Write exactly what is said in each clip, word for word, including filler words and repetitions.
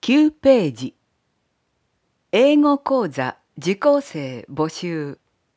きゅうページ。英語講座受講生募集。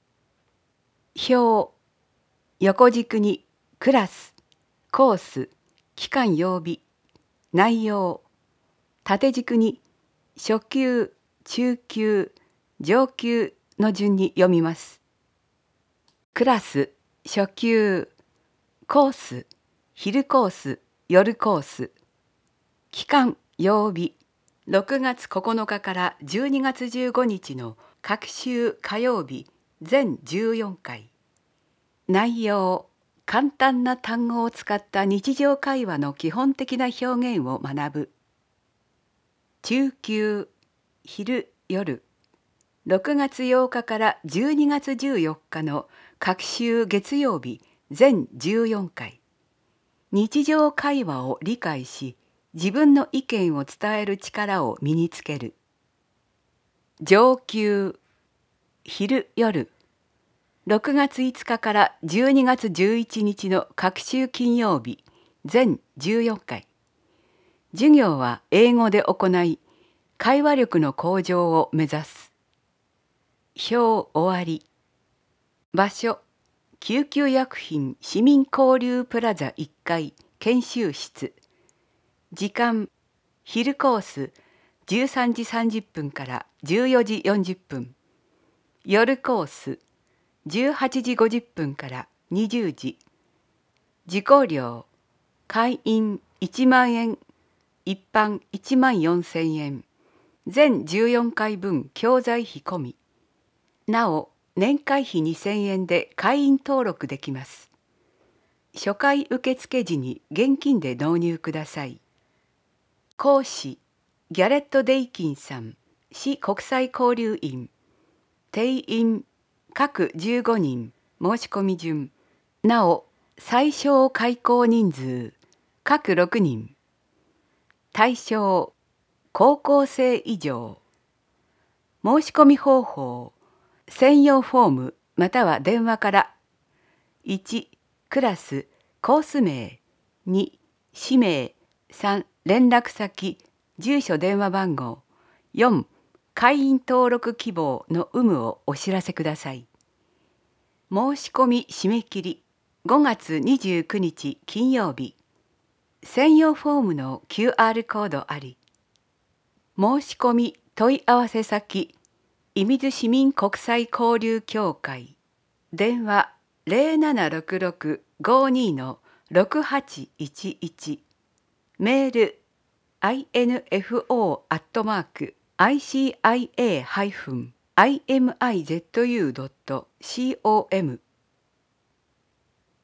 表。横軸にクラス、コース、期間曜日、内容。縦軸に初級、中級、上級の順に読みます。クラス、初級。コース、昼コース、夜コース。期間、曜日。ろくがつここのかからじゅうにがつじゅうごにちの各週火曜日全じゅうよんかい。内容。簡単な単語を使った日常会話の基本的な表現を学ぶ。中級、昼夜。ろくがつようかからじゅうにがつじゅうよっかの各週月曜日全じゅうよんかい。日常会話を理解し、自分の意見を伝える力を身につける。上級、昼夜。ろくがついつかからじゅうにがつじゅういちにちの各週金曜日全じゅうよんかい。授業は英語で行い、会話力の向上を目指す。表終わり。場所。救急薬品市民交流プラザいっかい研修室。時間。昼コースじゅうさんじさんじゅっぷんからじゅうよじよんじゅっぷん。夜コースじゅうはちじごじゅっぷんからにじゅうじ。受講料。会員いちまんえん、一般いちまんよんせんえん。全じゅうよんかいぶん教材費込み。なお、年会費にせんえんで会員登録できます。初回受付時に現金で納入ください。講師、ギャレット・デイキンさん、市国際交流員。定員、各じゅうごにん、申し込み順。なお、最小開講人数、各ろくにん。対象、高校生以上。申し込み方法、専用フォームまたは電話から。いち、クラス、コース名。に、氏名。さん、連絡先、住所電話番号。よん、会員登録希望の有無をお知らせください。申し込み締め切りごがつにじゅうくにち金曜日。専用フォームの キューアール コードあり。申し込み問い合わせ先、射水市民国際交流協会。電話 ゼロななろくろく ごにのろくはちいちいち。メール アイエヌエフオー アットマーク アイシーアイエー ハイフン アイエムアイゼットユー ドット コム